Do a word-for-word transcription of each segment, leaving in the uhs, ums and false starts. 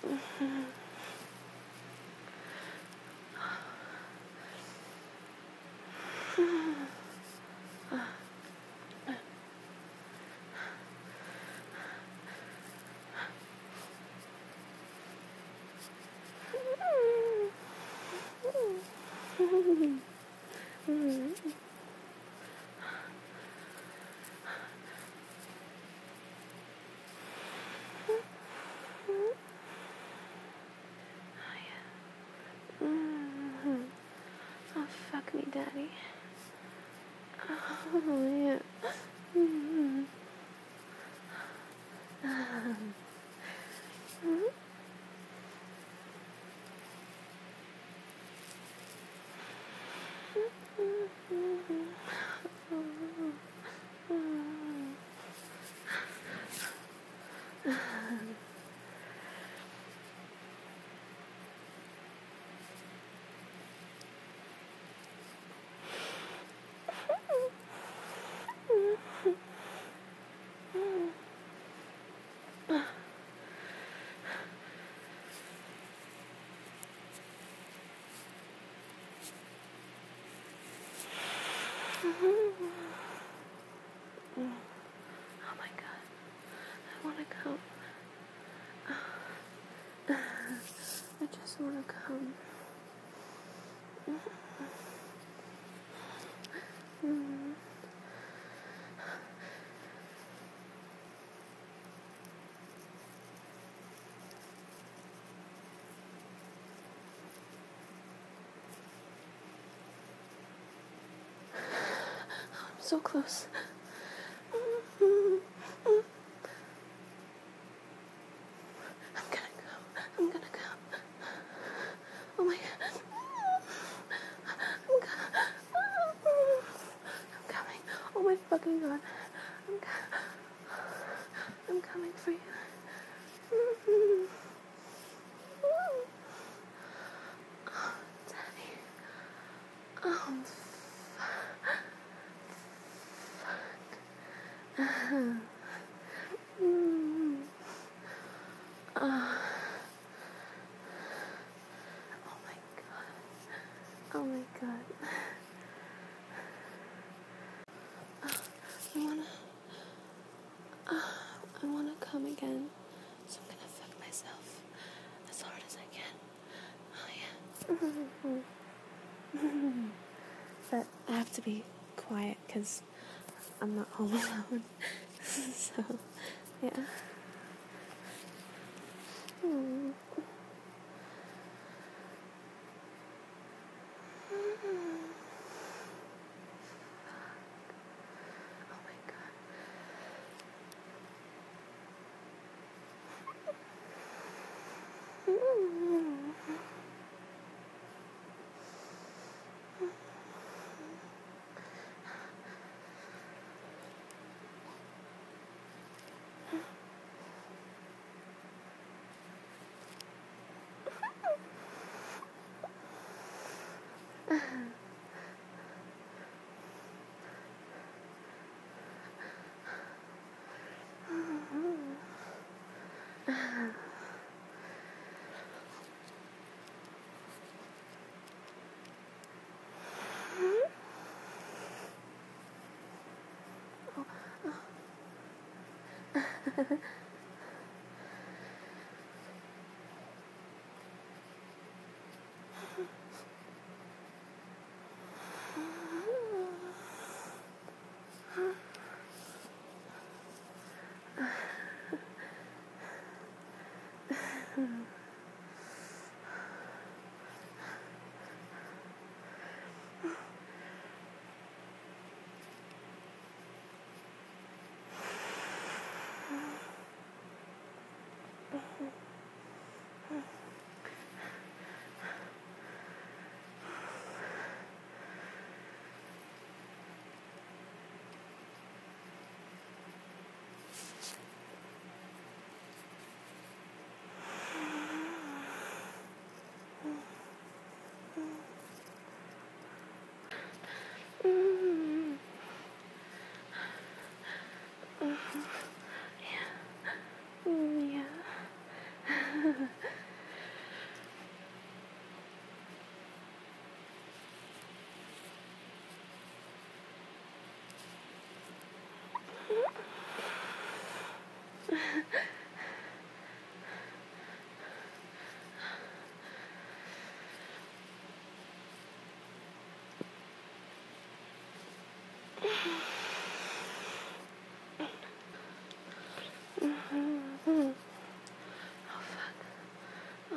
Oh, fuck me, Daddy. Oh, yeah. Mm-hmm. Oh my God, I want to come. I just want to come. I'm so close. I'm gonna go. I'm gonna go. Oh my God. I'm gonna. I'm coming. Oh my fucking God. I'm co- I'm coming for you. Oh, Daddy. Oh, fuck. Mm. Uh, oh my God. Oh my God. Uh, I wanna. Uh, I wanna come again. So I'm gonna fuck myself as hard as I can. Oh yeah. But I have to be quiet because I'm not home alone. So, yeah. Mm. Oh my God.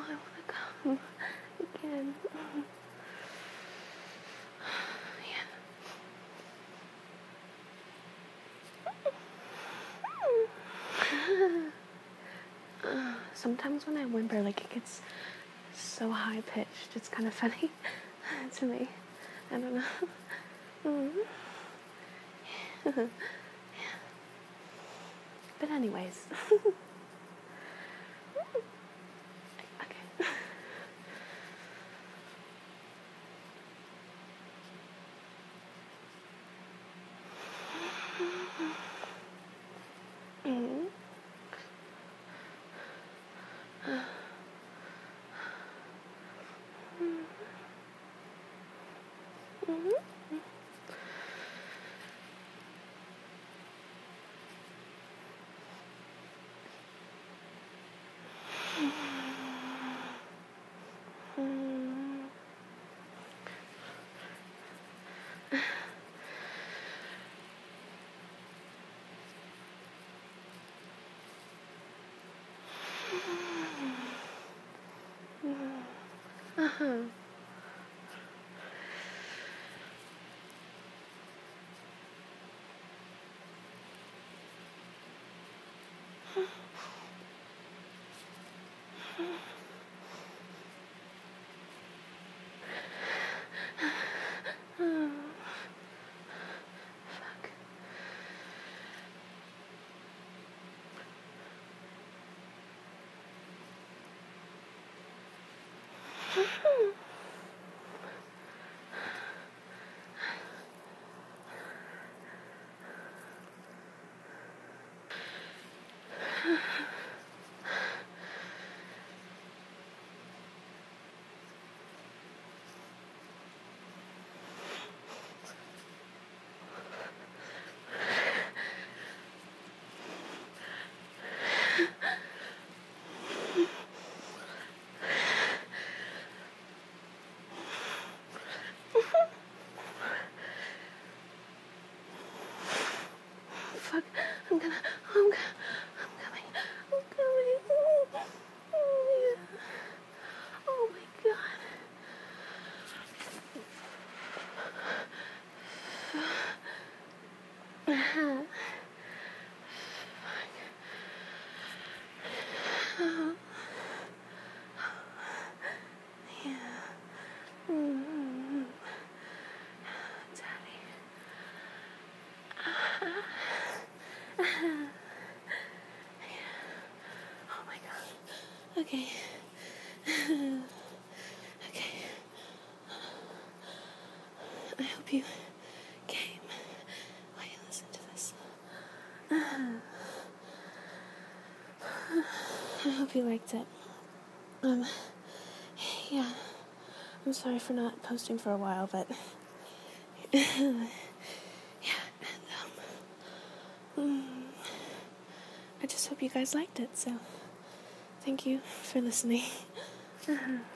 I want to come again. Yeah. Sometimes when I whimper, like, it gets so high pitched. It's kind of funny to me. I don't know. Mm-hmm. Yeah. But anyways. Okay. Mm-hmm. Mm-hmm. Uh-huh. Oh, fuck. Fuck. I'm gonna. I'm gonna. I'm coming. I'm coming. Oh, yeah. Oh my god. Uh-huh. Oh. Yeah. Mm-hmm. Daddy. Oh my god. Okay. Okay. I hope you came while you listened to this. I hope you liked it. Um, yeah. I'm sorry for not posting for a while, but yeah, and um, mm, I just hope you guys liked it, so thank you for listening.